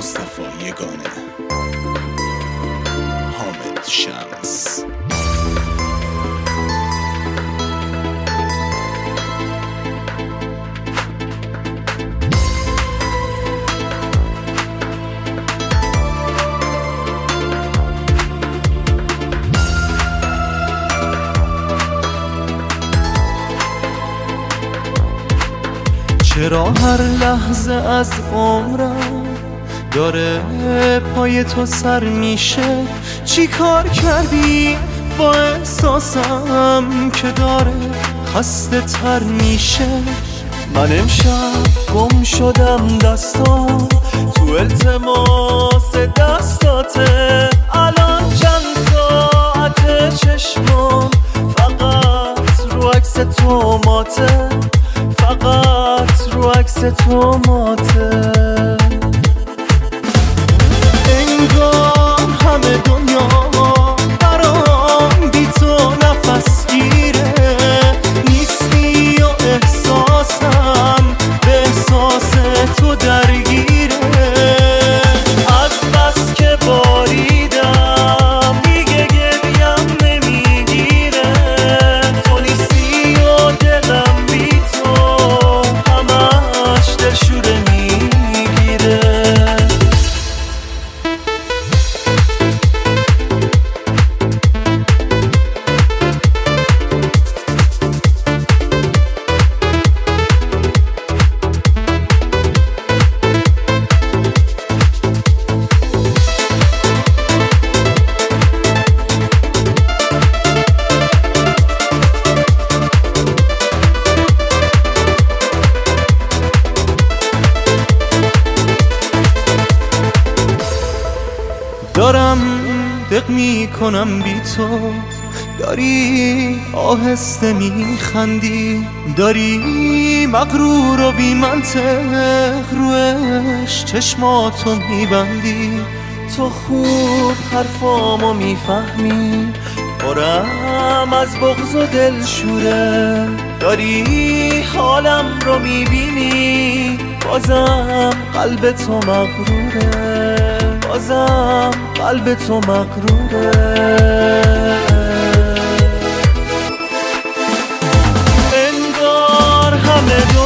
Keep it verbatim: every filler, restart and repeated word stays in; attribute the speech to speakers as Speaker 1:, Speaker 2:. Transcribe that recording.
Speaker 1: مصطفی یگانه، حامد شمس.
Speaker 2: چرا هر لحظه از عمرم داره پای تو سر میشه؟ چی کار کردی با احساسم که داره خسته تر میشه؟ من امشب گم شدم دستام تو التماس دستاته. الان چند ساعت چشمام فقط رو عکس تو ماته، فقط رو عکس تو ماته. انگار همه دنیا برام بی تو نفس گیره، نیستی و احساسم به احساس تو درگیره. از بس که باریدم دیگه گریم نمیگیره، تو نیستی و دلم بی تو همش دلشوره میگیره. دارم دق میکنم بی تو، داری آهسته میخندی، داری مغرور و بی منطق روش چشماتو میبندی. تو خوب حرفامو میفهمی، پرم از بغض و دلشوره، داری حالم رو میبینی، بازم قلب تو مغروره، بازم قلب تو مغروره. انگار همه